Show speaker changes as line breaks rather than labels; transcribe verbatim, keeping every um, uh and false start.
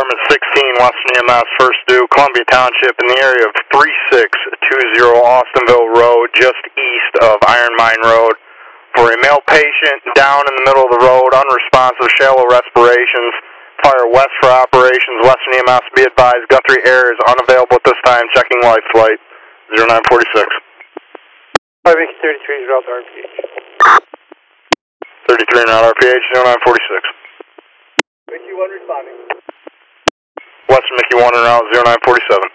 Department sixteen, Western E M S, first due, Columbia Township, in the area of three six two zero Austinville Road, just east of Iron Mine Road, for a male patient down in the middle of the road, unresponsive, shallow respirations. Fire west for operations, Western E M S, be advised, Guthrie Air is unavailable at this time, checking life flight zero nine four six.
five X thirty-three is route R P H.
thirty-three and out R P H, zero nine four six.
Mickey one responding.
Western Mickey one and out, zero nine four seven.